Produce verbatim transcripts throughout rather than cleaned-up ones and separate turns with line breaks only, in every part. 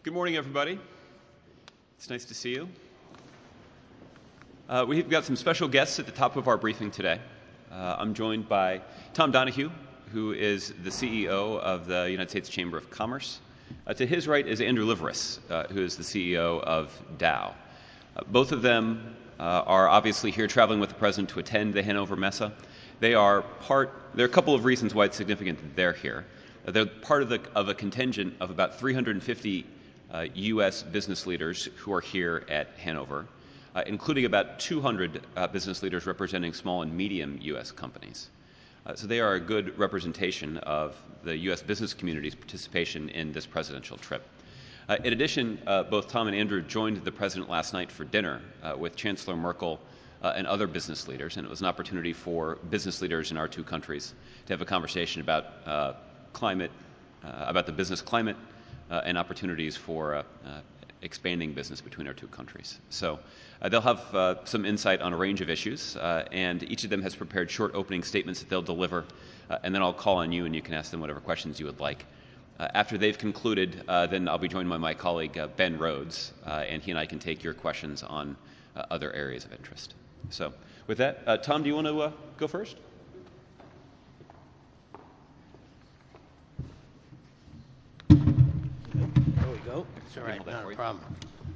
Good morning, everybody. It's nice to see you. Uh, we've got some special guests at the top of our briefing today. Uh, I'm joined by Tom Donahue, who is the C E O of the United States Chamber of Commerce. Uh, to his right is Andrew Liveris, uh, who is the C E O of Dow. Uh, both of them uh, are obviously here traveling with the President to attend the Hanover Messe. They are part, there are a couple of reasons why it's significant that they're here. Uh, they're part of, the, of a contingent of about three hundred fifty uh, U S business leaders who are here at Hanover, uh, including about two hundred uh, business leaders representing small and medium U S companies. Uh, so they are a good representation of the U S business community's participation in this presidential trip. Uh, in addition, uh, both Tom and Andrew joined the President last night for dinner uh, with Chancellor Merkel uh, and other business leaders, and it was an opportunity for business leaders in our two countries to have a conversation about uh, climate, uh, about the business climate, uh, and opportunities for uh, uh, expanding business between our two countries. So uh, they'll have uh, some insight on a range of issues, uh, and each of them has prepared short opening statements that they'll deliver, uh, and then I'll call on you and you can ask them whatever questions you would like. Uh, after they've concluded, uh, then I'll be joined by my colleague uh, Ben Rhodes, uh, and he and I can take your questions on uh, other areas of interest. So with that, uh, Tom, do you want to uh, go first?
There we go. It's all right, not a problem.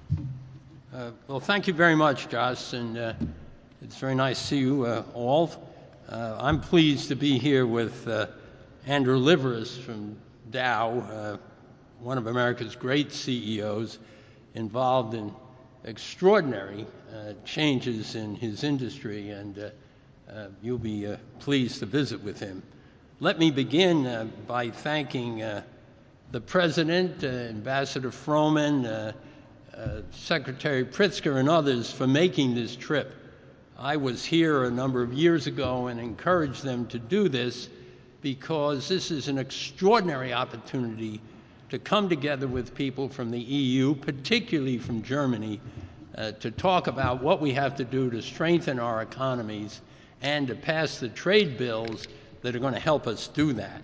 Uh, well, thank you very much, Josh, and uh, it's very nice to see you uh, all. Uh, I'm pleased to be here with uh, Andrew Liveris from Dow, uh, one of America's great C E Os, involved in extraordinary uh, changes in his industry, and uh, uh, you'll be uh, pleased to visit with him. Let me begin uh, by thanking uh, the President, uh, Ambassador Froman, uh, uh, Secretary Pritzker, and others for making this trip. I was here a number of years ago and encouraged them to do this because this is an extraordinary opportunity to come together with people from the E U, particularly from Germany, uh, to talk about what we have to do to strengthen our economies and to pass the trade bills that are going to help us do that.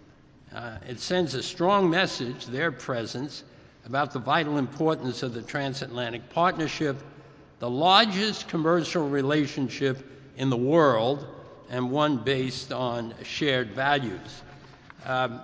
Uh, it sends a strong message, their presence, about the vital importance of the transatlantic partnership, the largest commercial relationship in the world, and one based on shared values. Um,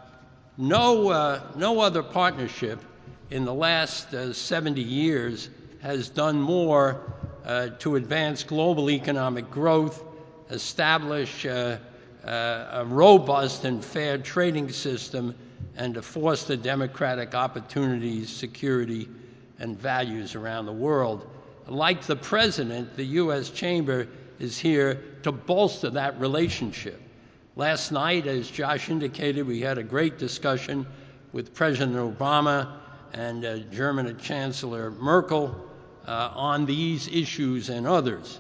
no, uh, no other partnership in the last uh, seventy years has done more uh, to advance global economic growth, establish uh, uh, a robust and fair trading system, and to foster democratic opportunities, security, and values around the world. Like the President, the U S Chamber is here to bolster that relationship. Last night, as Josh indicated, we had a great discussion with President Obama and uh, German Chancellor Merkel uh, on these issues and others.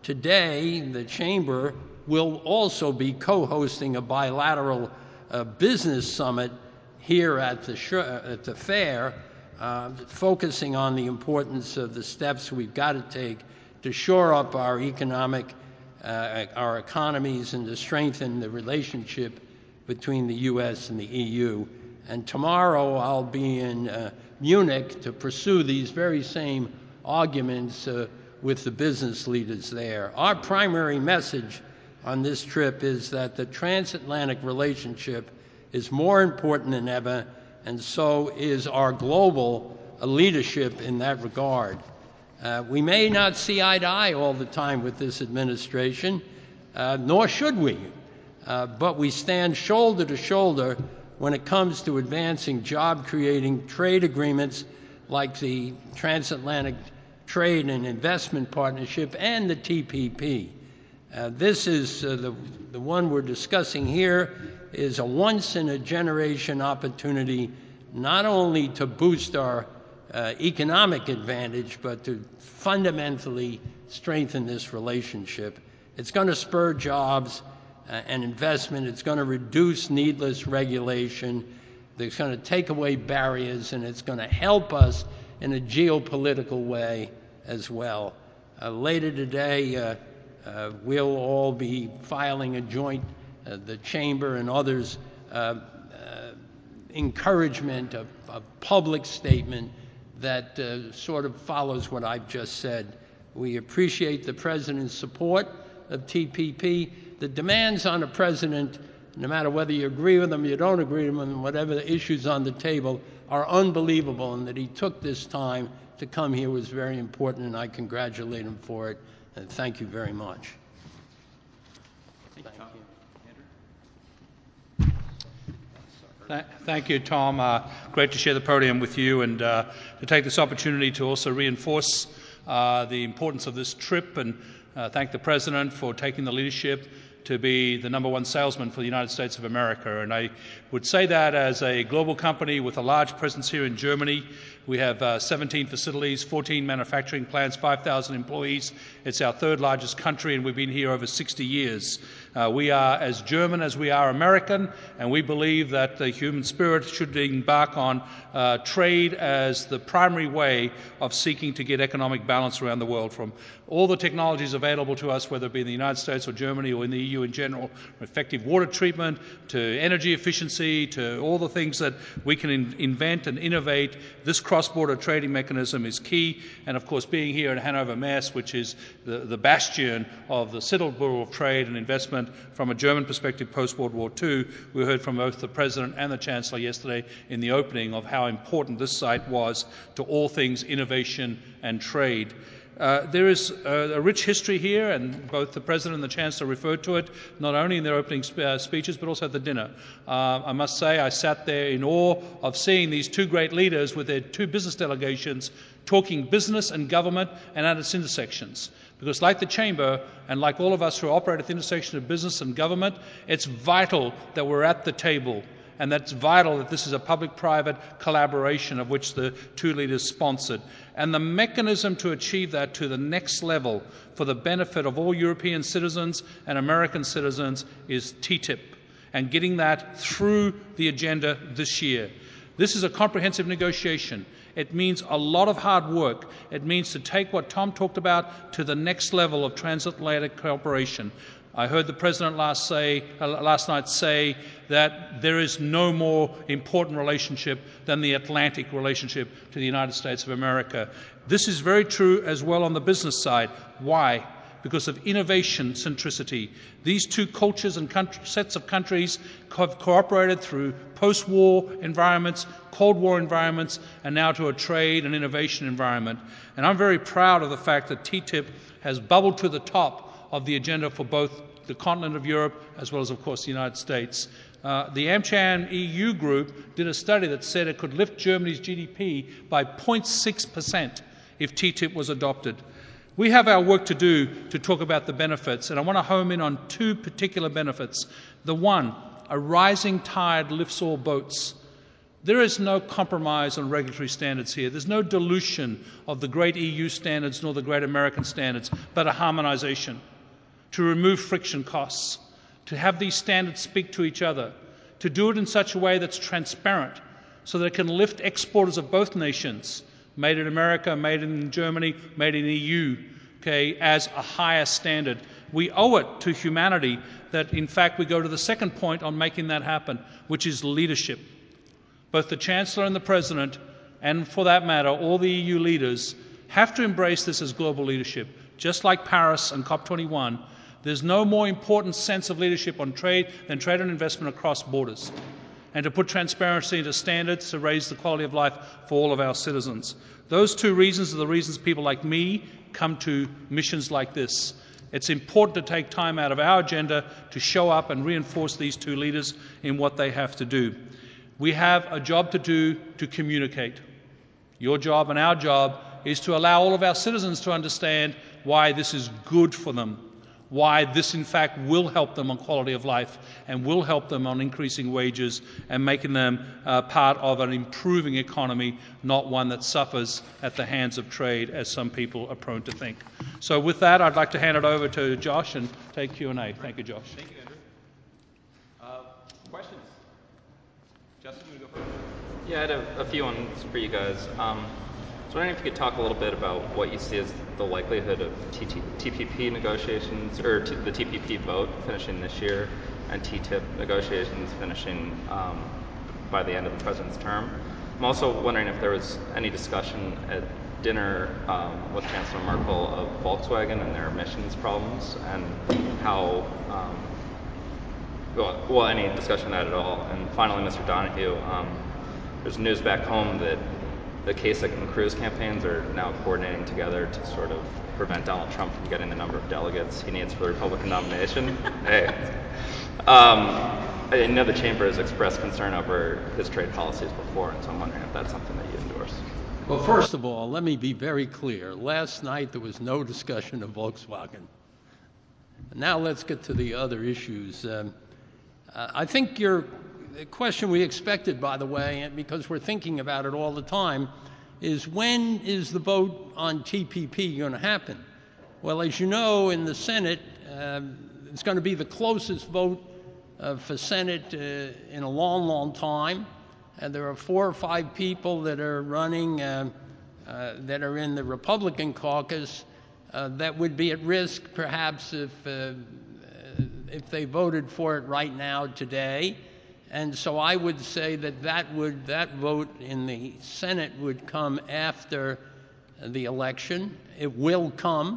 Today, the Chamber will also be co-hosting a bilateral uh, business summit here at the, sh- at the fair, uh, focusing on the importance of the steps we've got to take to shore up our economic, uh, our economies, and to strengthen the relationship between the U S and the E U. And tomorrow I'll be in uh, Munich to pursue these very same arguments uh, with the business leaders there. Our primary message on this trip is that the transatlantic relationship is more important than ever, and so is our global uh, leadership in that regard. Uh, we may not see eye to eye all the time with this administration, uh, nor should we, uh, but we stand shoulder to shoulder when it comes to advancing job-creating trade agreements like the Transatlantic Trade and Investment Partnership and the T P P. Uh, this is uh, the, the one we're discussing here is a once-in-a-generation opportunity not only to boost our uh, economic advantage, but to fundamentally strengthen this relationship. It's going to spur jobs uh, and investment. It's going to reduce needless regulation. It's going to take away barriers, and it's going to help us in a geopolitical way as well. Uh, later today, uh, uh, we'll all be filing a joint, uh, the Chamber and others, uh, uh, encouragement, of a public statement that uh, sort of follows what I've just said. We appreciate the President's support of T P P. The demands on the President, no matter whether you agree with them, you don't agree with them, whatever the issues on the table, are unbelievable, and that he took this time to come here was very important, and I congratulate him for it, and thank you very much.
Thank you, Tom.
Andrew? Thank you, Tom. Uh, great to share the podium with you and uh, to take this opportunity to also reinforce uh, the importance of this trip and uh, thank the President for taking the leadership to be the number one salesman for the United States of America. And I would say that as a global company with a large presence here in Germany. We have uh, seventeen facilities, fourteen manufacturing plants, five thousand employees. It's our third largest country, and we've been here over sixty years. Uh, we are as German as we are American, and we believe that the human spirit should embark on uh, trade as the primary way of seeking to get economic balance around the world. From all the technologies available to us, whether it be in the United States or Germany or in the E U in general, from effective water treatment to energy efficiency to all the things that we can in- invent and innovate, this cross-border trading mechanism is key. And of course, being here at Hannover Messe, which is the, the bastion of the Citadel of trade and investment from a German perspective post-World War Two, we heard from both the President and the Chancellor yesterday in the opening of how important this site was to all things innovation and trade. Uh, there is a, a rich history here, and both the President and the Chancellor referred to it, not only in their opening sp- uh, speeches, but also at the dinner. Uh, I must say I sat there in awe of seeing these two great leaders with their two business delegations talking business and government and at its intersections. Because like the Chamber, and like all of us who operate at the intersection of business and government, it's vital that we're at the table. And that's vital that this is a public-private collaboration of which the two leaders sponsored. And the mechanism to achieve that to the next level for the benefit of all European citizens and American citizens is T T I P, and getting that through the agenda this year. This is a comprehensive negotiation. It means a lot of hard work. It means to take what Tom talked about to the next level of transatlantic cooperation. I heard the President last, say, uh, last night say that there is no more important relationship than the Atlantic relationship to the United States of America. This is very true as well on the business side. Why? Because of innovation centricity. These two cultures and country, sets of countries have cooperated through post-war environments, Cold War environments, and now to a trade and innovation environment. And I'm very proud of the fact that T T I P has bubbled to the top of the agenda for both the continent of Europe as well as, of course, the United States. Uh, the AmCham E U group did a study that said it could lift Germany's G D P by zero point six percent if T T I P was adopted. We have our work to do to talk about the benefits, and I want to home in on two particular benefits. The one, a rising tide lifts all boats. There is no compromise on regulatory standards here. There's no dilution of the great E U standards nor the great American standards, but a harmonization to remove friction costs, to have these standards speak to each other, to do it in such a way that's transparent so that it can lift exporters of both nations, made in America, made in Germany, made in E U, okay, as a higher standard. We owe it to humanity that, in fact, we go to the second point on making that happen, which is leadership. Both the Chancellor and the President, and for that matter, all the E U leaders, have to embrace this as global leadership. Just like Paris and COP twenty-one, there's no more important sense of leadership on trade than trade and investment across borders, and to put transparency into standards to raise the quality of life for all of our citizens. Those two reasons are the reasons people like me come to missions like this. It's important to take time out of our agenda to show up and reinforce these two leaders in what they have to do. We have a job to do to communicate. Your job and our job is to allow all of our citizens to understand why this is good for them, why this in fact will help them on quality of life and will help them on increasing wages and making them uh, part of an improving economy, not one that suffers at the hands of trade, as some people are prone to think. So with that, I'd like to hand it over to Josh and take Q and A. Thank you, Josh.
Thank you, Andrew. Uh, questions? Justin, you want to go first?
Yeah, I had a, a few ones for you guys. Um, I was wondering if you could talk a little bit about what you see as the likelihood of T P P negotiations, or t- the T P P vote finishing this year, and T T I P negotiations finishing um, by the end of the President's term. I'm also wondering if there was any discussion at dinner um, with Chancellor Merkel of Volkswagen and their emissions problems, and how, um, well, well, any discussion on that at all. And finally, Mister Donohue, um, there's news back home that the Kasich and Cruz campaigns are now coordinating together to sort of prevent Donald Trump from getting the number of delegates he needs for the Republican nomination. Hey. Um, I know the chamber has expressed concern over his trade policies before, and so I'm wondering if that's something that you endorse.
Well, first of all, let me be very clear. Last night there was no discussion of Volkswagen. Now let's get to the other issues. Um, uh, I think your the question we expected, by the way, and because we're thinking about it all the time, is when is the vote on T P P going to happen? Well, as you know, in the Senate, uh, it's going to be the closest vote uh, for Senate uh, in a long, long time. And there are four or five people that are running, uh, uh, that are in the Republican caucus, uh, that would be at risk, perhaps, if uh, if they voted for it right now today. And so I would say that that would that vote in the Senate would come after the election. It will come.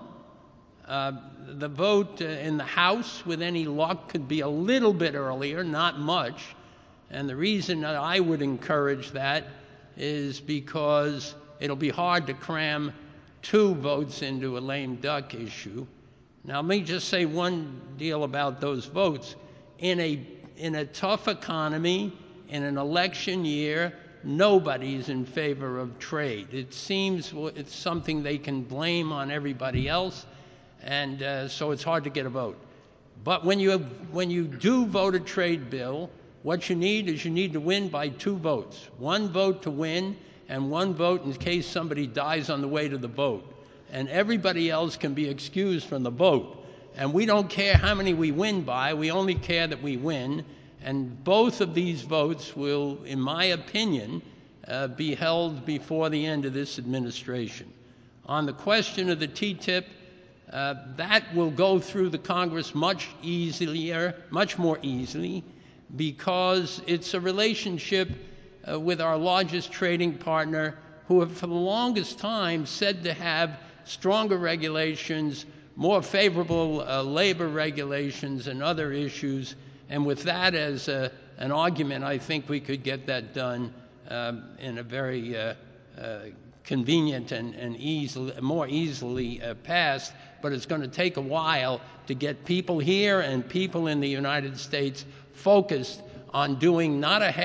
Uh, the vote uh, in the House, with any luck, could be a little bit earlier, not much. And the reason that I would encourage that is because it'll be hard to cram two votes into a lame duck issue. Now, let me just say one deal about those votes. In a in a tough economy, in an election year, nobody's in favor of trade. It seems it's something they can blame on everybody else, and uh, so it's hard to get a vote. But when you have, when you do vote a trade bill, what you need is you need to win by two votes. One vote to win, and one vote in case somebody dies on the way to the vote. And everybody else can be excused from the vote. And we don't care how many we win by, we only care that we win. And both of these votes will, in my opinion, uh, be held before the end of this administration. On the question of the T T I P, uh, that will go through the Congress much easier, much more easily, because it's a relationship uh, with our largest trading partner, who have for the longest time said to have stronger regulations, more favorable uh, labor regulations and other issues. And with that as a, an argument, I think we could get that done um, in a very uh, uh, convenient and, and easily, more easily uh, passed. But it's going to take a while to get people here and people in the United States focused on doing not a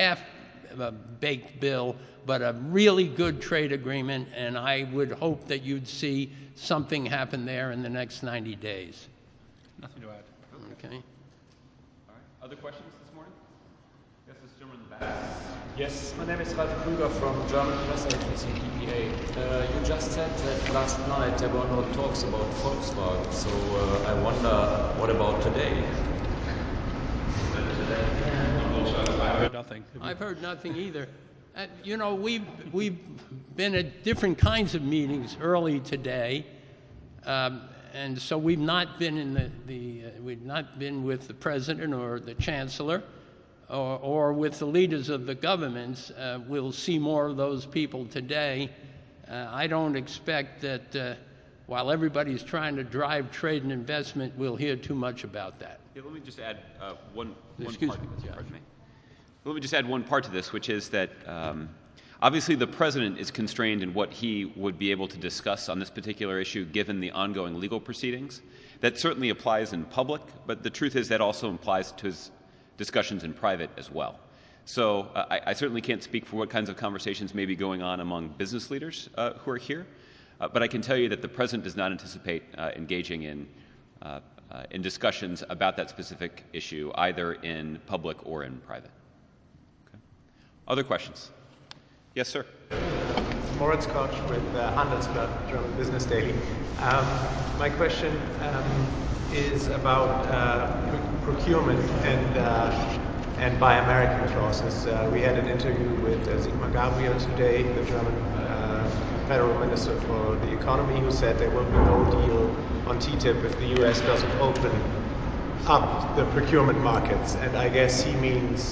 half-baked bill, but a really good trade agreement, and I would hope that you'd see something happen there in the next ninety days.
Nothing to add.
Okay.
All right. Other questions this morning? Yes, this gentleman in the back.
Yes, my name is Ralf Krüger from German press agency D P A. Uh, you just said that last night there were no talks about Volkswagen, so uh, I wonder, what about today?
I heard nothing.
I've heard nothing either. Uh, you know, we've, we've been at different kinds of meetings early today, um, and so we've not been in the, the uh, we've not been with the president or the chancellor or, or with the leaders of the governments. Uh, we'll see more of those people today. Uh, I don't expect that uh, while everybody's trying to drive trade and investment, we'll hear too much about that.
Yeah, let me just add uh, one, one
Excuse
part
me,
to this.
Josh.
Pardon me. Let me just add one part to this, which is that um, obviously the president is constrained in what he would be able to discuss on this particular issue given the ongoing legal proceedings. That certainly applies in public, but the truth is that also applies to his discussions in private as well. So uh, I, I certainly can't speak for what kinds of conversations may be going on among business leaders uh, who are here, uh, but I can tell you that the president does not anticipate uh, engaging in uh, uh, in discussions about that specific issue, either in public or in private. Other questions? Yes, sir.
It's Moritz Koch with uh, Handelsblatt, German Business Daily. Um, my question um, is about uh, procurement and uh, and Buy American clauses. Uh, we had an interview with uh, Sigmar Gabriel today, the German uh, Federal Minister for the Economy, who said there will be no deal on T T I P if the U S doesn't open up the procurement markets. And I guess he means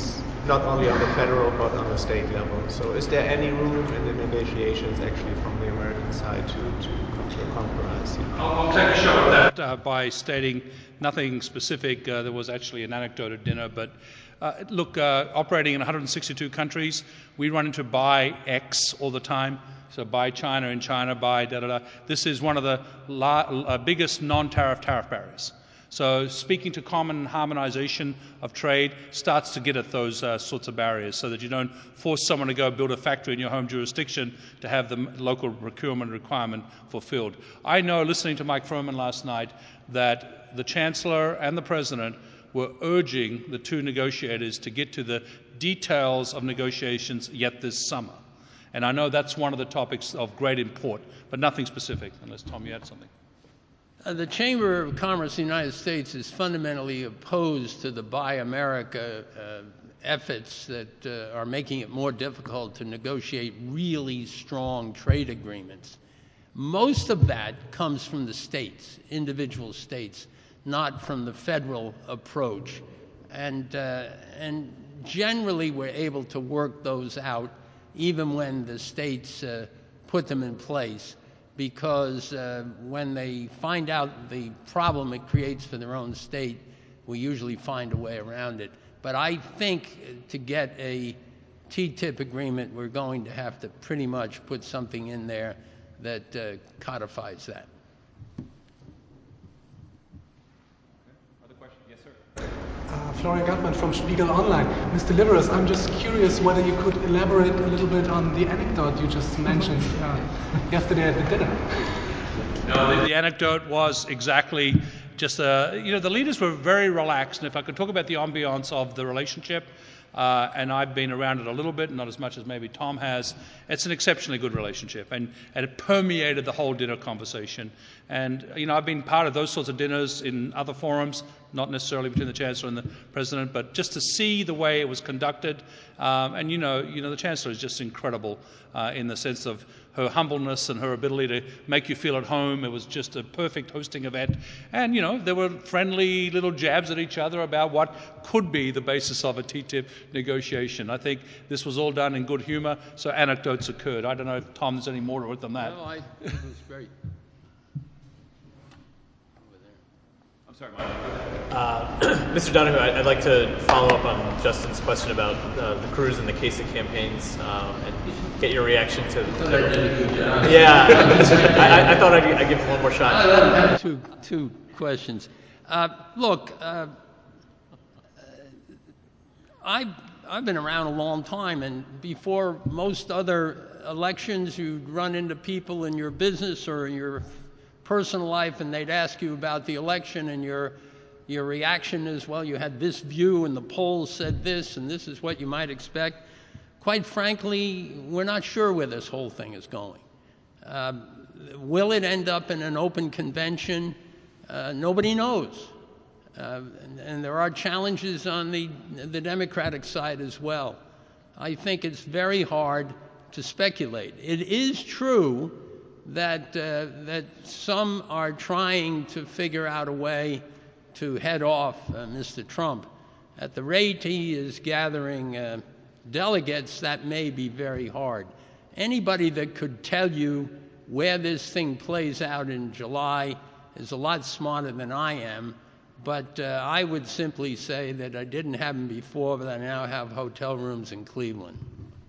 not only on the federal but on the state level. So is there any room in the negotiations actually from the American side to, to come to a compromise?
I'll, I'll take a shot at that uh, by stating nothing specific. Uh, there was actually an anecdote at dinner, but uh, look, uh, operating in one hundred sixty-two countries, we run into buy X all the time. So buy China in China, buy da da da. This is one of the la- uh, biggest non-tariff tariff barriers. So speaking to common harmonization of trade starts to get at those uh, sorts of barriers so that you don't force someone to go build a factory in your home jurisdiction to have the local procurement requirement fulfilled. I know, listening to Mike Froman last night, that the Chancellor and the President were urging the two negotiators to get to the details of negotiations yet this summer. And I know that's one of the topics of great import, but nothing specific, unless, Tom, you had something.
Uh, the Chamber of Commerce of the United States is fundamentally opposed to the Buy America uh, efforts that uh, are making it more difficult to negotiate really strong trade agreements. Most of that comes from the states, individual states, not from the federal approach. And, uh, and generally we're able to work those out even when the states uh, put them in place, because uh, when they find out the problem it creates for their own state, we usually find a way around it. But I think to get a T T I P agreement, we're going to have to pretty much put something in there that uh, codifies that.
Other questions? Yes, sir.
Uh, Florian Gutmann from Spiegel Online. Mister Liveris, I'm just curious whether you could elaborate a little bit on the anecdote you just mentioned uh, yesterday at the dinner.
No, the, the anecdote was exactly just, uh, you know, the leaders were very relaxed, and if I could talk about the ambiance of the relationship, uh, and I've been around it a little bit, not as much as maybe Tom has, it's an exceptionally good relationship, and, and it permeated the whole dinner conversation. And, you know, I've been part of those sorts of dinners in other forums, not necessarily between the Chancellor and the President, but just to see the way it was conducted. Um, and, you know, you know, the Chancellor is just incredible uh, in the sense of her humbleness and her ability to make you feel at home. It was just a perfect hosting event. And, you know, there were friendly little jabs at each other about what could be the basis of a T T I P negotiation. I think this was all done in good humor, so anecdotes occurred. I don't know if, Tom, there's any more to it than that.
No, I think it was great.
I'm sorry, Mike.
Uh, Mister Donohue, I'd like to follow up on Justin's question about uh, the Cruz and the Kasich campaigns um, and get your reaction to. to yeah, I, I thought I'd, I'd give one more shot.
I have two two questions. Uh, look, uh, I've I've been around a long time, and before most other elections, you'd run into people in your business or in your personal life, and they'd ask you about the election, and your your reaction is, well, you had this view, and the polls said this, and this is what you might expect. Quite frankly, we're not sure where this whole thing is going. Uh, will it end up in an open convention? Uh, nobody knows. Uh, and, and there are challenges on the, the Democratic side as well. I think it's very hard to speculate. It is true that, uh, that some are trying to figure out a way to head off uh, Mister Trump. At the rate he is gathering uh, delegates, that may be very hard. Anybody that could tell you where this thing plays out in July is a lot smarter than I am, but uh, I would simply say that I didn't have them before, but I now have hotel rooms in Cleveland.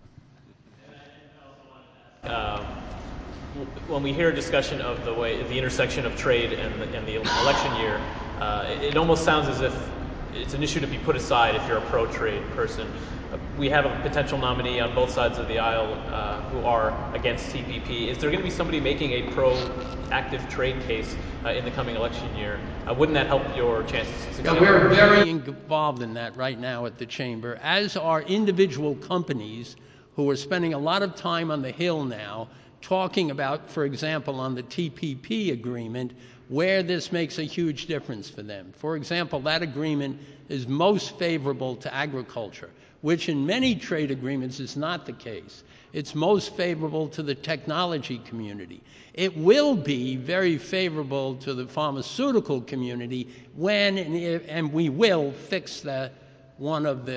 Um, when we hear a discussion of the way the intersection of trade and the, and the election year, uh, it, it almost sounds as if it's an issue to be put aside if you're a pro-trade person. Uh, we have a potential nominee on both sides of the aisle uh, who are against T P P. Is there going to be somebody making a pro-active trade case uh, in the coming election year? Uh, wouldn't that help your chances to succeed?
Yeah, we're very involved in that right now at the Chamber, as are individual companies who are spending a lot of time on the Hill now talking about, for example, on the T P P agreement, where this makes a huge difference for them. For example, that agreement is most favorable to agriculture, which in many trade agreements is not the case. It's most favorable to the technology community. It will be very favorable to the pharmaceutical community when, and we will fix that, one of the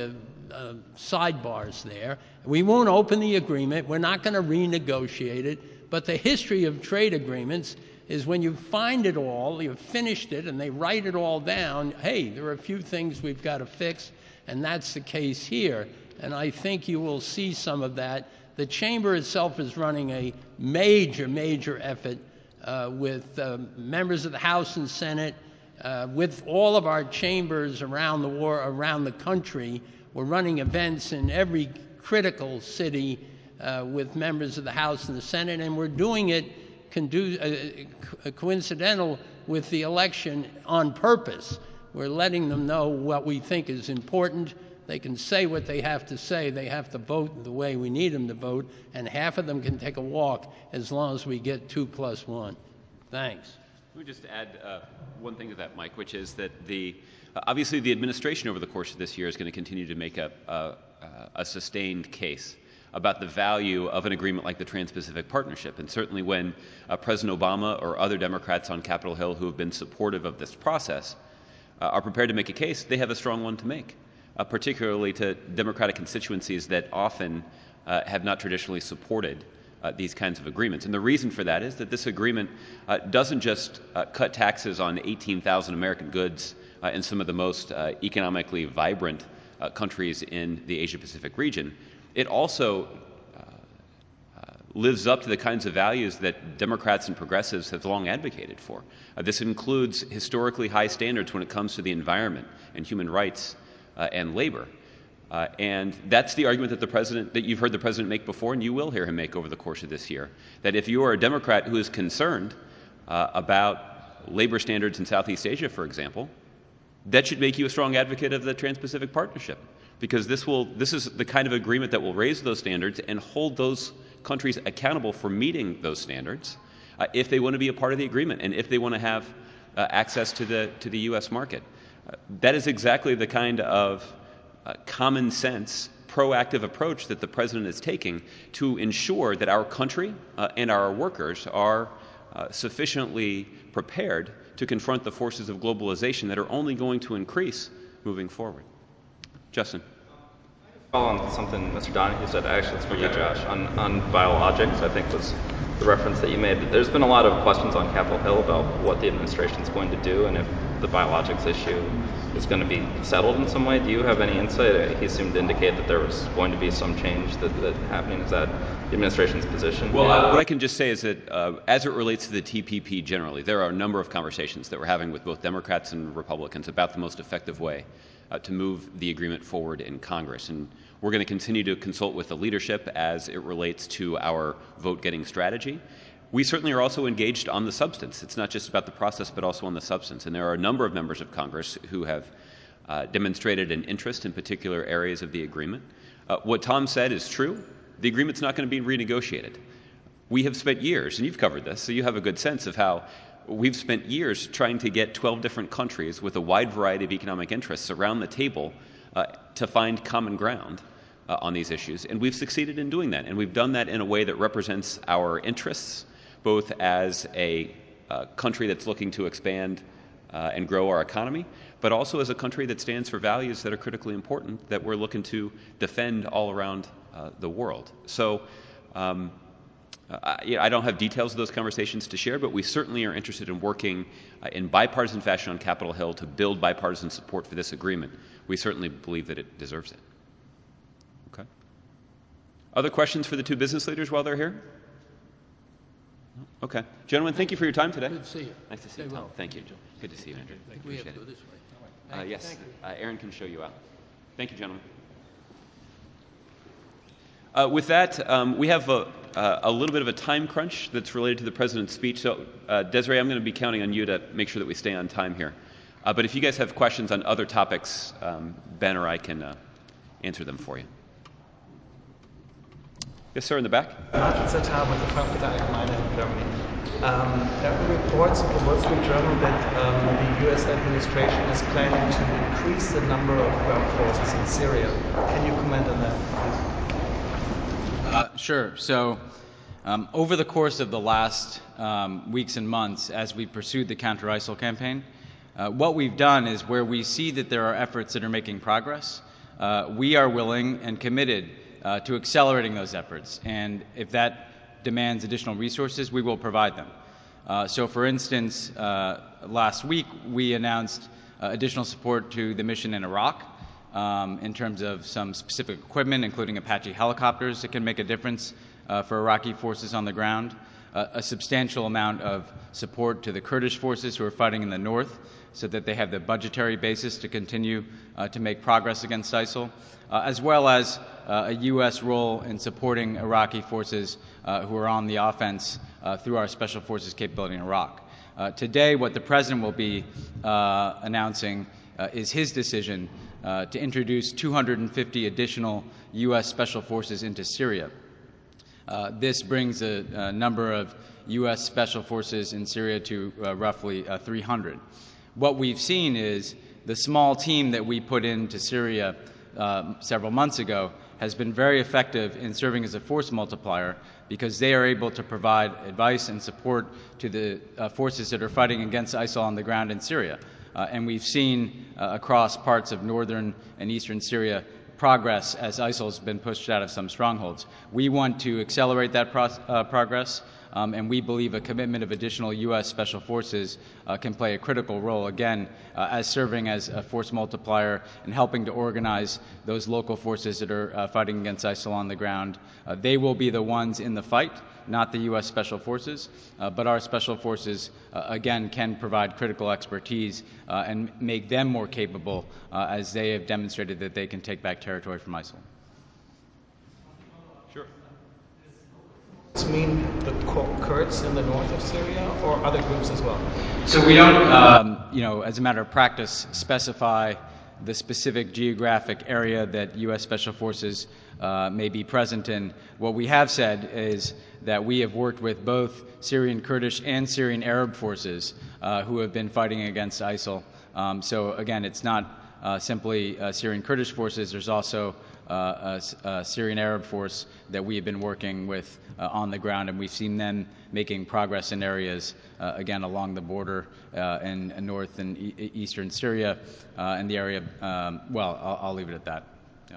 uh, sidebars there. We won't open the agreement. We're not going to renegotiate it. But the history of trade agreements is when you find it all, you've finished it, and they write it all down, hey, there are a few things we've got to fix, and that's the case here. And I think you will see some of that. The Chamber itself is running a major, major effort uh, with uh, members of the House and Senate, uh, with all of our chambers around the war, around the country. We're running events in every critical city uh, with members of the House and the Senate, and we're doing it condu- uh, co- coincidental with the election on purpose. We're letting them know what we think is important. They can say what they have to say. They have to vote the way we need them to vote, and half of them can take a walk as long as we get two plus one. Thanks.
Let me just add uh, one thing to that, Mike, which is that the uh, obviously the administration over the course of this year is going to continue to make a, a, a sustained case about the value of an agreement like the Trans-Pacific Partnership. And certainly when uh, President Obama or other Democrats on Capitol Hill who have been supportive of this process uh, are prepared to make a case, they have a strong one to make, uh, particularly to Democratic constituencies that often uh, have not traditionally supported uh, these kinds of agreements. And the reason for that is that this agreement uh, doesn't just uh, cut taxes on eighteen thousand American goods uh, in some of the most uh, economically vibrant uh, countries in the Asia-Pacific region. It also uh, uh, lives up to the kinds of values that Democrats and progressives have long advocated for. Uh, this includes historically high standards when it comes to the environment and human rights uh, and labor. Uh, and that's the argument that the president, that you've heard the president make before, and you will hear him make over the course of this year. That if you are a Democrat who is concerned uh, about labor standards in Southeast Asia, for example, that should make you a strong advocate of the Trans-Pacific Partnership. Because this will, this is the kind of agreement that will raise those standards and hold those countries accountable for meeting those standards uh, if they want to be a part of the agreement and if they want to have uh, access to the to the U S market. Uh, that is exactly the kind of uh, common sense, proactive approach that the president is taking to ensure that our country uh, and our workers are uh, sufficiently prepared to confront the forces of globalization that are only going to increase moving forward. Justin.
Follow on something Mister Donahue said, actually it's for you, Josh, on, on biologics, I think was the reference that you made. There's been a lot of questions on Capitol Hill about what the administration is going to do and if the biologics issue is going to be settled in some way. Do you have any insight? He seemed to indicate that there was going to be some change that, that happening. Is that the administration's position?
Well, uh, what I can just say is that uh, as it relates to the T P P generally, there are a number of conversations that we're having with both Democrats and Republicans about the most effective way Uh, to move the agreement forward in Congress. And we're going to continue to consult with the leadership as it relates to our vote-getting strategy. We certainly are also engaged on the substance. It's not just about the process, but also on the substance. And there are a number of members of Congress who have uh, demonstrated an interest in particular areas of the agreement. Uh, what Tom said is true. The agreement's not going to be renegotiated. We have spent years, and you've covered this, so you have a good sense of how we've spent years trying to get twelve different countries with a wide variety of economic interests around the table uh, to find common ground uh, on these issues. And we've succeeded in doing that. And we've done that in a way that represents our interests, both as a uh, country that's looking to expand uh, and grow our economy, but also as a country that stands for values that are critically important that we're looking to defend all around uh, the world. So, um, Uh, I, I don't have details of those conversations to share, but we certainly are interested in working uh, in bipartisan fashion on Capitol Hill to build bipartisan support for this agreement. We certainly believe that it deserves it. Okay. Other questions for the two business leaders while they're here? Okay. Gentlemen, thank you for your time today.
Good to see you.
Nice to see you, Tom. Thank you. Good to see you, Andrew.
I think we have to go this way.
Uh, yes, uh, Aaron can show you out. Thank you, gentlemen. Uh, with that, um, we have a, uh, a little bit of a time crunch that's related to the president's speech. So, uh, Desiree, I'm going to be counting on you to make sure that we stay on time here. Uh, but if you guys have questions on other topics, um, Ben or I can uh, answer them for you. Yes, sir, in the back.
Martin Satar with the Frankfurter Allgemeine in Germany. Um, there are reports in the Wall Street Journal that um, the U S administration is planning to increase the number of ground forces in Syria. Can you comment on that, please?
Uh, sure. So um, over the course of the last um, weeks and months, as we pursued the counter-ISIL campaign, uh, what we've done is where we see that there are efforts that are making progress, uh, we are willing and committed uh, to accelerating those efforts. And if that demands additional resources, we will provide them. Uh, so, for instance, uh, last week we announced uh, additional support to the mission in Iraq um, in terms of some specific equipment, including Apache helicopters that can make a difference uh, for Iraqi forces on the ground, uh, a substantial amount of support to the Kurdish forces who are fighting in the north so that they have the budgetary basis to continue uh, to make progress against ISIL, uh, as well as uh, a U S role in supporting Iraqi forces uh, who are on the offense uh, through our special forces capability in Iraq. Uh, today, what the President will be uh, announcing uh, is his decision uh, to introduce two hundred fifty additional U S special forces into Syria. Uh, this brings a, a number of U S special forces in Syria to uh, roughly uh, three hundred. What we've seen is the small team that we put into Syria uh, several months ago has been very effective in serving as a force multiplier because they are able to provide advice and support to the uh, forces that are fighting against ISIL on the ground in Syria. Uh, and we've seen uh, across parts of northern and eastern Syria progress as ISIL has been pushed out of some strongholds. We want to accelerate that pro uh, progress. Um, and we believe a commitment of additional U S special forces uh, can play a critical role, again, uh, as serving as a force multiplier and helping to organize those local forces that are uh, fighting against ISIL on the ground. Uh, they will be the ones in the fight, not the U S special forces, uh, but our special forces, uh, again, can provide critical expertise uh, and make them more capable uh, as they have demonstrated that they can take back territory from ISIL.
Sure.
Does this mean the Kurds in the north of Syria or other groups as well?
So we don't, um, you know, as a matter of practice, specify the specific geographic area that U S Special Forces uh, may be present in. What we have said is that we have worked with both Syrian Kurdish and Syrian Arab forces uh, who have been fighting against ISIL. Um, so again, it's not uh, simply uh, Syrian Kurdish forces. There's also uh, a, a Syrian Arab force that we have been working with uh, on the ground, and we've seen them making progress in areas, uh, again, along the border uh, in, in north and e eastern Syria, uh, and the area, um, well, I'll, I'll leave it at that. Yeah.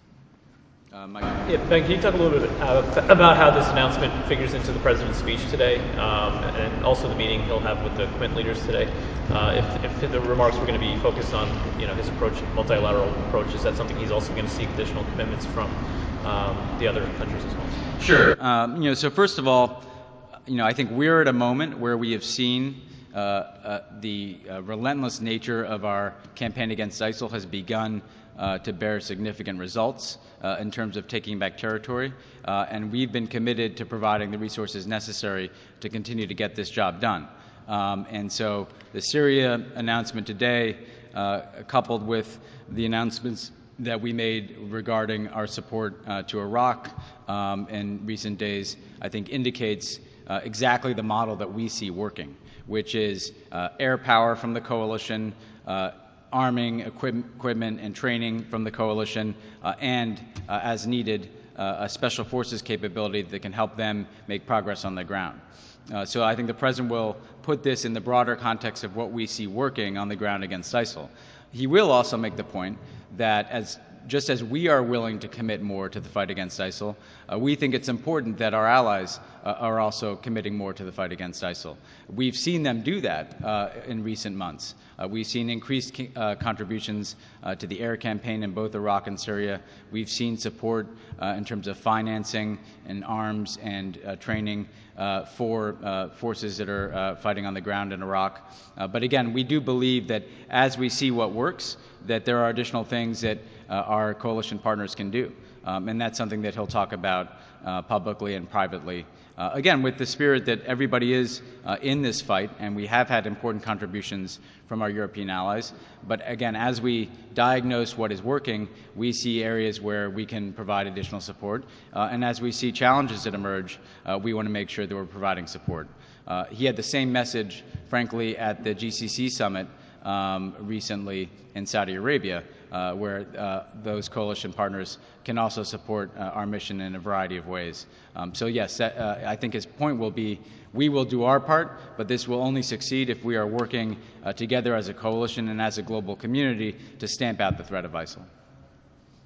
Uh, Mike.
Yeah, Ben, can you talk a little bit uh, about how this announcement figures into the President's speech today, um, and also the meeting he'll have with the Quint leaders today? Uh, if, if the remarks were going to be focused on, you know, his approach, multilateral approach, is that something he's also going to seek additional commitments from um, the other countries as well?
Sure. Um, you know, so first of all, you know, I think we're at a moment where we have seen uh, uh, the uh, relentless nature of our campaign against ISIL has begun uh, to bear significant results uh, in terms of taking back territory, uh, and we've been committed to providing the resources necessary to continue to get this job done. Um, and so the Syria announcement today, uh, coupled with the announcements that we made regarding our support uh, to Iraq um, in recent days, I think indicates uh, exactly the model that we see working, which is uh, air power from the coalition, uh, arming, equip equipment, and training from the coalition, uh, and, uh, as needed, uh, a special forces capability that can help them make progress on the ground. Uh, so I think the President will put this in the broader context of what we see working on the ground against ISIL. He will also make the point that as just as we are willing to commit more to the fight against ISIL, uh, we think it's important that our allies uh, are also committing more to the fight against ISIL. We've seen them do that uh, in recent months. Uh, we've seen increased uh, contributions uh, to the air campaign in both Iraq and Syria. We've seen support uh, in terms of financing and arms and uh, training uh, for uh, forces that are uh, fighting on the ground in Iraq. Uh, but again, we do believe that as we see what works, that there are additional things that uh, our coalition partners can do. Um, and that's something that he'll talk about uh, publicly and privately. Uh, again, with the spirit that everybody is uh, in this fight, and we have had important contributions from our European allies. But again, as we diagnose what is working, we see areas where we can provide additional support. Uh, and as we see challenges that emerge, uh, we want to make sure that we're providing support. Uh, he had the same message, frankly, at the G C C summit um, recently in Saudi Arabia, uh, where uh, those coalition partners can also support uh, our mission in a variety of ways. Um, so yes, that, uh, I think his point will be we will do our part, but this will only succeed if we are working uh, together as a coalition and as a global community to stamp out the threat of ISIL.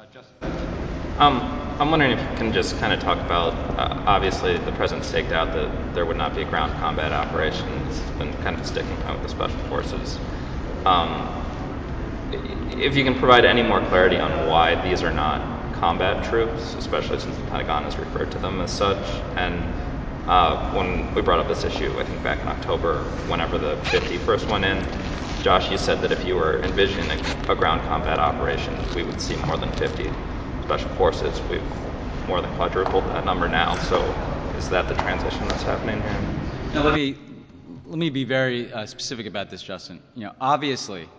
Um, I'm wondering if you can just kind of talk about, uh, obviously the president staked out that there would not be a ground combat operation. It's been kind of sticking point with the special forces. Um, if you can provide any more clarity on why these are not combat troops, especially since the Pentagon has referred to them as such. And uh, when we brought up this issue, I think back in October, whenever the fifty first went in, Josh, you said that if you were envisioning a, a ground combat operation, we would see more than fifty special forces. We've more than quadrupled that number now. So is that the transition that's happening here?
Now, let me let me be very uh, specific about this, Justin. You know, obviously,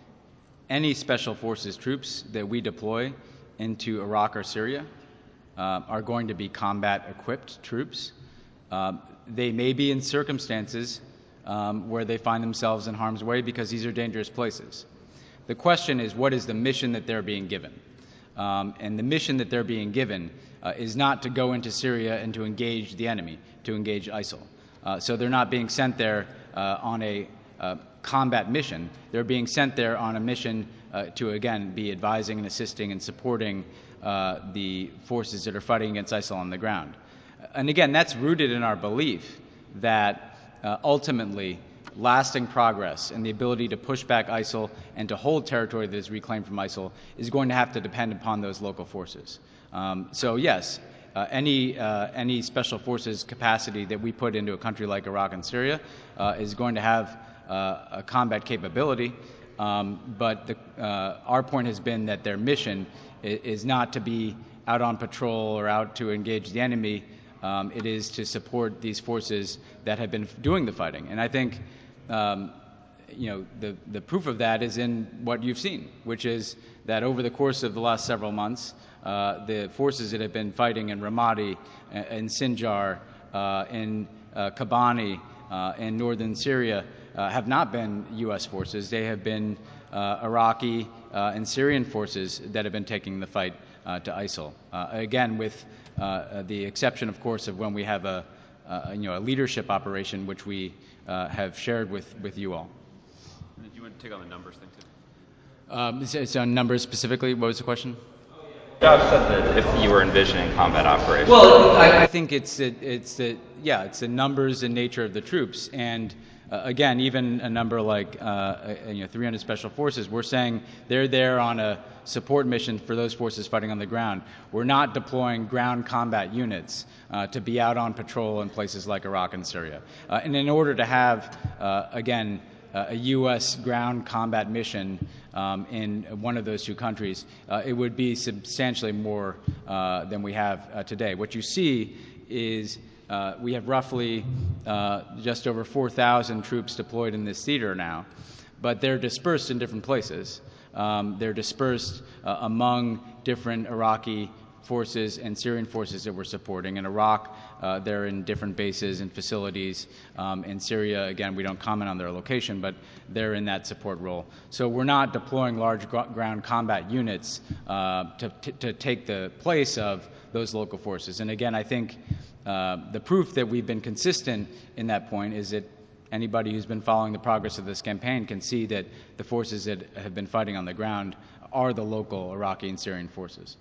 any special forces troops that we deploy into Iraq or Syria uh, are going to be combat-equipped troops. Um, they may be in circumstances um, where they find themselves in harm's way because these are dangerous places. The question is, what is the mission that they're being given? Um, and the mission that they're being given uh, is not to go into Syria and to engage the enemy, to engage ISIL. Uh, so they're not being sent there uh, on a uh, combat mission. They're being sent there on a mission uh, to, again, be advising and assisting and supporting uh, the forces that are fighting against ISIL on the ground. And again, that's rooted in our belief that uh, ultimately lasting progress and the ability to push back ISIL and to hold territory that is reclaimed from ISIL is going to have to depend upon those local forces. Um, so yes, uh, any uh, any special forces capacity that we put into a country like Iraq and Syria uh, is going to have uh, a combat capability, um, but the, uh, our point has been that their mission is, is not to be out on patrol or out to engage the enemy. Um, it is to support these forces that have been doing the fighting. And I think Um, you know, the, the proof of that is in what you've seen, which is that over the course of the last several months, uh, the forces that have been fighting in Ramadi, uh, in Sinjar, uh, in uh, Kobani, uh, in northern Syria uh, have not been U S forces. They have been uh, Iraqi uh, and Syrian forces that have been taking the fight uh, to ISIL. Uh, again, with uh, the exception, of course, of when we have a, uh, you know, a leadership operation, which we uh, have shared with, with you all.
Do you want to take on the numbers thing too?
Um, so, so numbers specifically, what was the question?
Josh said that if you were envisioning combat operations.
Well, I, I think it's the, it's the, yeah, it's the numbers and nature of the troops. And uh, again, even a number like, uh, you know, three hundred special forces, we're saying they're there on a support mission for those forces fighting on the ground. We're not deploying ground combat units uh, to be out on patrol in places like Iraq and Syria. Uh, and in order to have, uh, again, Uh, a U S ground combat mission um, in one of those two countries, uh, it would be substantially more uh, than we have uh, today. What you see is uh, we have roughly uh, just over four thousand troops deployed in this theater now, but they're dispersed in different places. Um, they're dispersed uh, among different Iraqi forces and Syrian forces that we're supporting. In Iraq, uh, they're in different bases and facilities. Um, in Syria, again, we don't comment on their location, but they're in that support role. So we're not deploying large gr- ground combat units uh, to, t- to take the place of those local forces. And again, I think uh, the proof that we've been consistent in that point is that anybody who's been following the progress of this campaign can see that the forces that have been fighting on the ground are the local Iraqi and Syrian forces.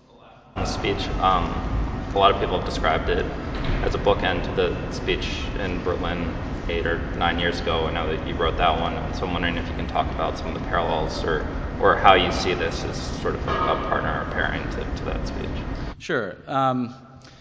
Speech. Um, a lot of people have described it as a bookend to the speech in Berlin eight or nine years ago. I know that you wrote that one, so I'm wondering if you can talk about some of the parallels or, or how you see this as sort of a partner or pairing to, to that speech.
Sure. Um,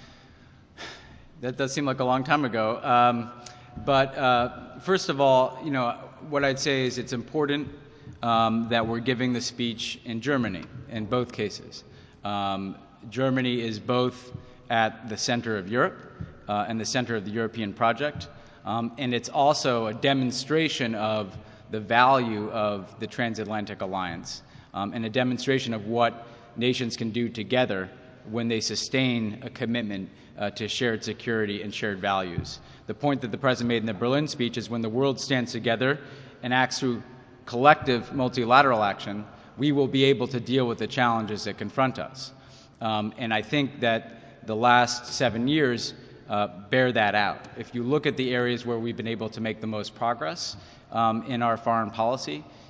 that does seem like a long time ago. Um, but uh, first of all, you know, what I'd say is it's important um, that we're giving the speech in Germany in both cases. Um, Germany is both at the center of Europe uh, and the center of the European project, um, and it's also a demonstration of the value of the transatlantic alliance um, and a demonstration of what nations can do together when they sustain a commitment uh, to shared security and shared values. The point that the President made in the Berlin speech is when the world stands together and acts through collective multilateral action, we will be able to deal with the challenges that confront us. Um, and I think that the last seven years uh, bear that out. If you look at the areas where we've been able to make the most progress um, in our foreign policy,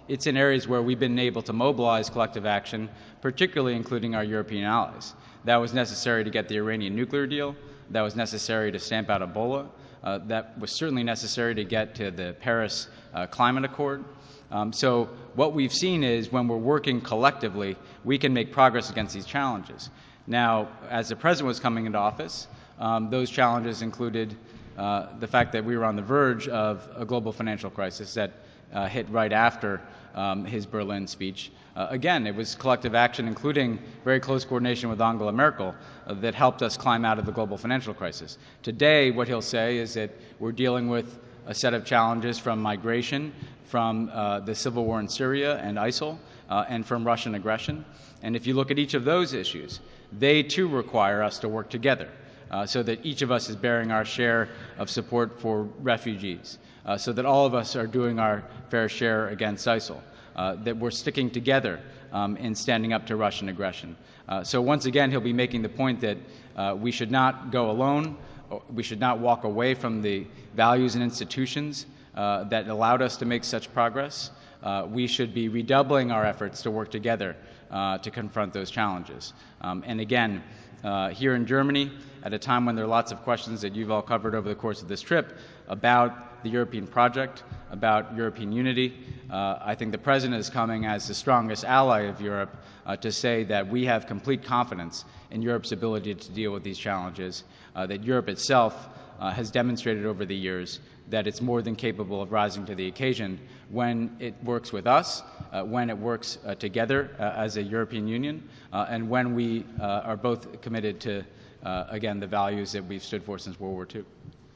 it's in areas where we've been able to mobilize collective action, particularly including our European allies. That was necessary to get the Iranian nuclear deal. That was necessary to stamp out Ebola. Uh, that was certainly necessary to get to the Paris uh, Climate Accord. Um, so what we've seen is when we're working collectively, we can make progress against these challenges. Now, as the president was coming into office, um, those challenges included uh, the fact that we were on the verge of a global financial crisis that uh, hit right after um, his Berlin speech. Uh, again, it was collective action, including very close coordination with Angela Merkel, uh, that helped us climb out of the global financial crisis. Today, what he'll say is that we're dealing with a set of challenges from migration, from uh, the civil war in Syria and ISIL, uh, and from Russian aggression. And if you look at each of those issues, they too require us to work together uh, so that each of us is bearing our share of support for refugees, uh, so that all of us are doing our fair share against ISIL, uh, that we're sticking together um, in standing up to Russian aggression. Uh, so once again, he'll be making the point that uh, we should not go alone. We should not walk away from the values and institutions uh, that allowed us to make such progress. Uh, we should be redoubling our efforts to work together uh, to confront those challenges. Um, and again, uh, here in Germany, at a time when there are lots of questions that you've all covered over the course of this trip about the European project, about European unity, uh, I think the President is coming as the strongest ally of Europe uh, to say that we have complete confidence in Europe's ability to deal with these challenges, uh, that Europe itself uh, has demonstrated over the years that it's more than capable of rising to the occasion when it works with us, uh, when it works uh, together uh, as a European Union, uh, and when we uh, are both committed to, uh, again, the values that we've stood for since World War Two.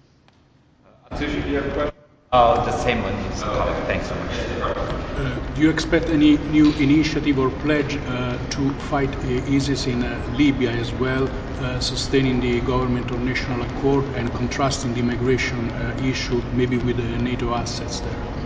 Uh, Sushi, do you have a question?
Oh, the same one. Oh, thanks so much.
Uh, do you expect any new initiative or pledge uh, to fight uh, ISIS in uh, Libya as well, uh, sustaining the government or national accord and contrasting the migration uh, issue maybe with the NATO assets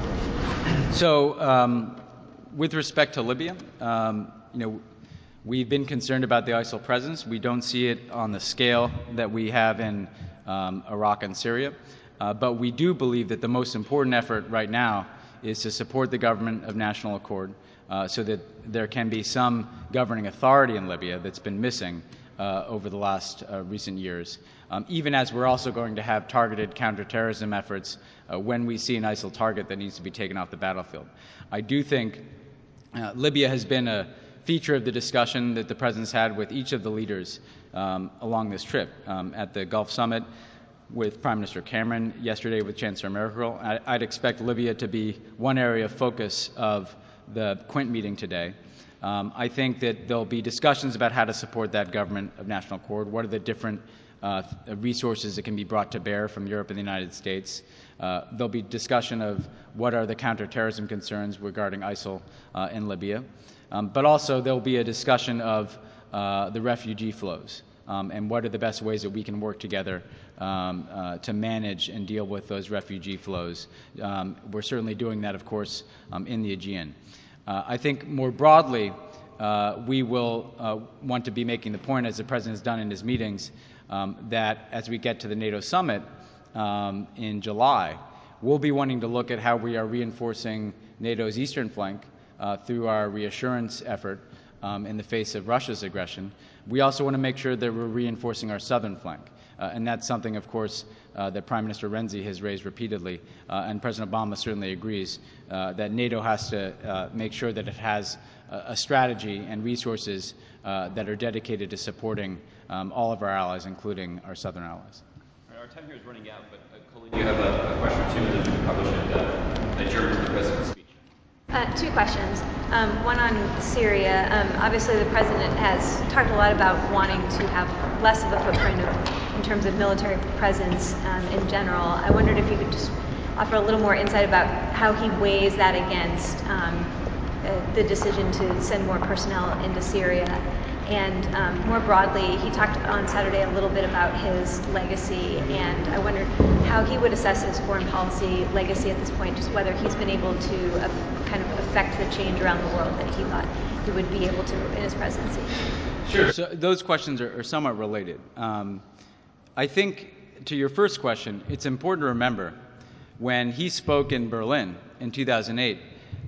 there?
So, um, with respect to Libya, um, you know, we've been concerned about the ISIL presence. We don't see it on the scale that we have in um, Iraq and Syria. Uh, but we do believe that the most important effort right now is to support the government of national accord uh, so that there can be some governing authority in Libya that's been missing uh, over the last uh, recent years, um, even as we're also going to have targeted counterterrorism efforts uh, when we see an ISIL target that needs to be taken off the battlefield. I do think uh, Libya has been a feature of the discussion that the President's had with each of the leaders um, along this trip. Um, at the Gulf Summit, with Prime Minister Cameron, yesterday with Chancellor Merkel. I, I'd expect Libya to be one area of focus of the Quint meeting today. Um, I think that there'll be discussions about how to support that government of national accord. What are the different uh, resources that can be brought to bear from Europe and the United States? Uh, there'll be discussion of what are the counterterrorism concerns regarding ISIL uh, in Libya. Um, but also there'll be a discussion of uh, the refugee flows. Um, and what are the best ways that we can work together um, uh, to manage and deal with those refugee flows. Um, we're certainly doing that, of course, um, in the Aegean. Uh, I think more broadly, uh, we will uh, want to be making the point, as the President has done in his meetings, um, that as we get to the NATO summit um, in July, we'll be wanting to look at how we are reinforcing NATO's eastern flank uh, through our reassurance effort um, in the face of Russia's aggression. We also want to make sure that we're reinforcing our southern flank. Uh, and that's something, of course, uh, that Prime Minister Renzi has raised repeatedly. Uh, and President Obama certainly agrees uh, that NATO has to uh, make sure that it has a, a strategy and resources uh, that are dedicated to supporting um, all of our allies, including our southern allies.
All right, our time here is running out, but uh, Colleen, you have a, a question or two, and then we probably should uh, adjourn the President's speech.
Uh, two questions. Um, one on Syria. Um, obviously, the President has talked a lot about wanting to have less of a footprint of, in terms of military presence um, in general. I wondered if you could just offer a little more insight about how he weighs that against um, uh, the decision to send more personnel into Syria. And um, more broadly, he talked on Saturday a little bit about his legacy, and I wondered how he would assess his foreign policy legacy at this point, just whether he's been able to uh, kind of affect the change around the world that he thought he would be able to in his presidency.
Sure. So those questions are, are somewhat related. Um, I think to your first question, it's important to remember when he spoke in Berlin in two thousand eight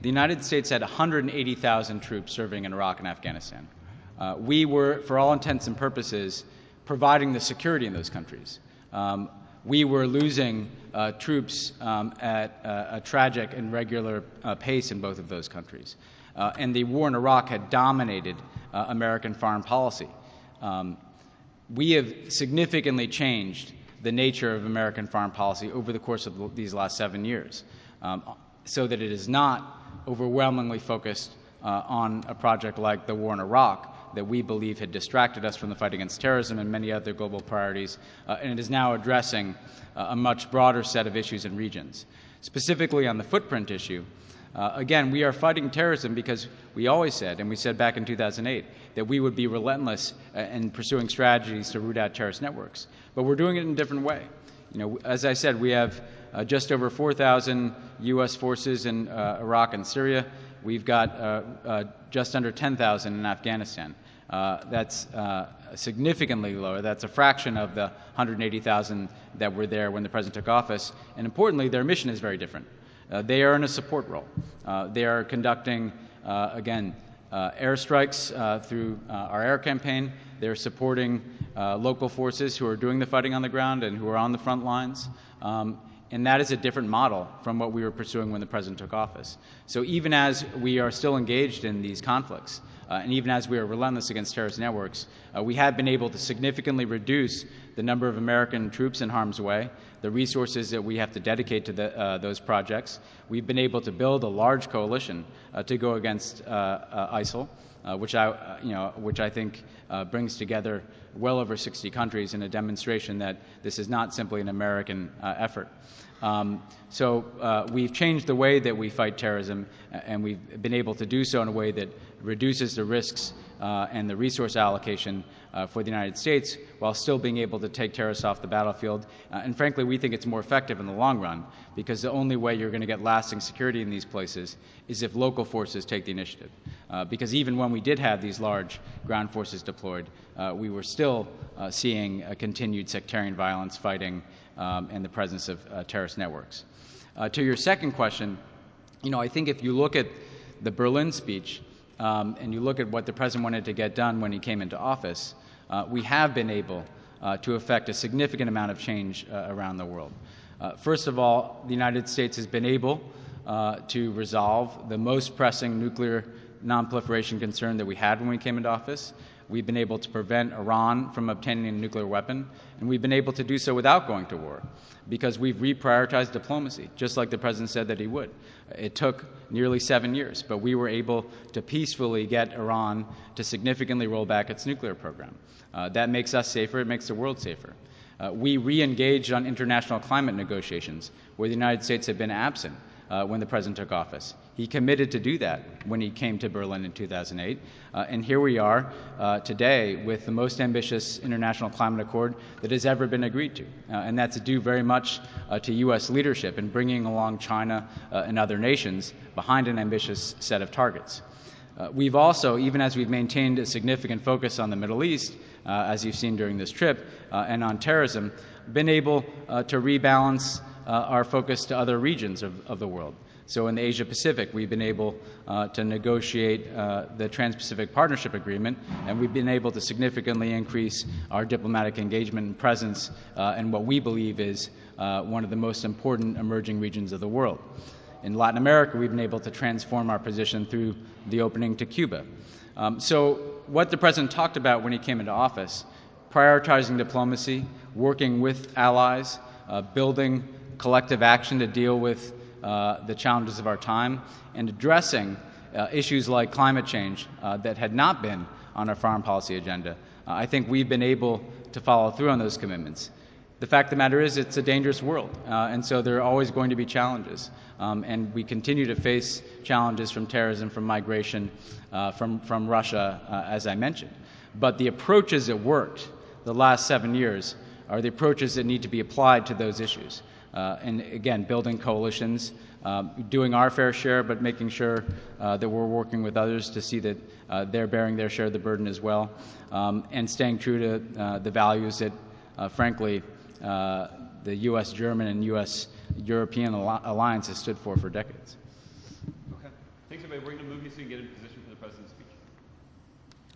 the United States had one hundred eighty thousand troops serving in Iraq and Afghanistan. Uh, we were, for all intents and purposes, providing the security in those countries. Um, we were losing uh, troops um, at uh, a tragic and regular uh, pace in both of those countries. Uh, and the war in Iraq had dominated uh, American foreign policy. Um, we have significantly changed the nature of American foreign policy over the course of these last seven years, um, so that it is not overwhelmingly focused uh, on a project like the war in Iraq that we believe had distracted us from the fight against terrorism and many other global priorities, uh, and it is now addressing uh, a much broader set of issues and regions. Specifically on the footprint issue, uh, again, we are fighting terrorism because we always said, and we said back in two thousand eight, that we would be relentless in pursuing strategies to root out terrorist networks. But we're doing it in a different way. You know, as I said, we have uh, just over four thousand U S forces in uh, Iraq and Syria. We've got uh, uh, just under ten thousand in Afghanistan. Uh, that's uh, significantly lower. That's a fraction of the one hundred eighty thousand that were there when the president took office. And importantly, their mission is very different. Uh, they are in a support role. Uh, they are conducting, uh, again, uh, airstrikes uh, through uh, our air campaign. They're supporting uh, local forces who are doing the fighting on the ground and who are on the front lines. Um, And that is a different model from what we were pursuing when the president took office. So even as we are still engaged in these conflicts, uh, and even as we are relentless against terrorist networks, uh, we have been able to significantly reduce the number of American troops in harm's way, the resources that we have to dedicate to the, uh, those projects. We've been able to build a large coalition uh, to go against uh, uh, ISIL, uh, which I, uh, you know, which I think uh, brings together well over sixty countries in a demonstration that this is not simply an American uh, effort. Um, so uh, we've changed the way that we fight terrorism, and we've been able to do so in a way that reduces the risks uh, and the resource allocation uh, for the United States while still being able to take terrorists off the battlefield. Uh, and frankly, we think it's more effective in the long run, because the only way you're going to get lasting security in these places is if local forces take the initiative. Uh, because even when we did have these large ground forces deployed, uh, we were still uh, seeing a continued sectarian violence, fighting, Um, and the presence of uh, terrorist networks. Uh, to your second question, you know, I think if you look at the Berlin speech um, and you look at what the president wanted to get done when he came into office, uh, we have been able uh, to effect a significant amount of change uh, around the world. Uh, first of all, the United States has been able uh, to resolve the most pressing nuclear non-proliferation concern that we had when we came into office. We've been able to prevent Iran from obtaining a nuclear weapon, and we've been able to do so without going to war, because we've reprioritized diplomacy, just like the president said that he would. It took nearly seven years, but we were able to peacefully get Iran to significantly roll back its nuclear program. Uh, that makes us safer. It makes the world safer. Uh, we re-engaged on international climate negotiations, where the United States had been absent uh, when the president took office. He committed to do that when he came to Berlin in two thousand eight. Uh, and here we are uh, today with the most ambitious international climate accord that has ever been agreed to. Uh, and that's due very much uh, to U S leadership in bringing along China uh, and other nations behind an ambitious set of targets. Uh, we've also, even as we've maintained a significant focus on the Middle East, uh, as you've seen during this trip, uh, and on terrorism, been able uh, to rebalance uh, our focus to other regions of, of the world. So in the Asia-Pacific, we've been able uh, to negotiate uh, the Trans-Pacific Partnership Agreement, and we've been able to significantly increase our diplomatic engagement and presence uh, in what we believe is uh, one of the most important emerging regions of the world. In Latin America, we've been able to transform our position through the opening to Cuba. Um, so what the president talked about when he came into office, prioritizing diplomacy, working with allies, uh, building collective action to deal with Uh, the challenges of our time, and addressing uh, issues like climate change uh, that had not been on our foreign policy agenda. Uh, I think we've been able to follow through on those commitments. The fact of the matter is it's a dangerous world, uh, and so there are always going to be challenges. Um, and we continue to face challenges from terrorism, from migration, uh, from, from Russia, uh, as I mentioned. But the approaches that worked the last seven years are the approaches that need to be applied to those issues. Uh, and again, building coalitions, um, doing our fair share, but making sure uh, that we're working with others to see that uh, they're bearing their share of the burden as well, um, and staying true to uh, the values that, uh, frankly, uh, the U S German and U S European alliance has stood for for decades.
Okay.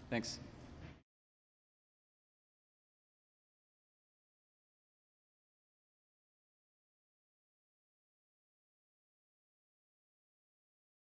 Thanks.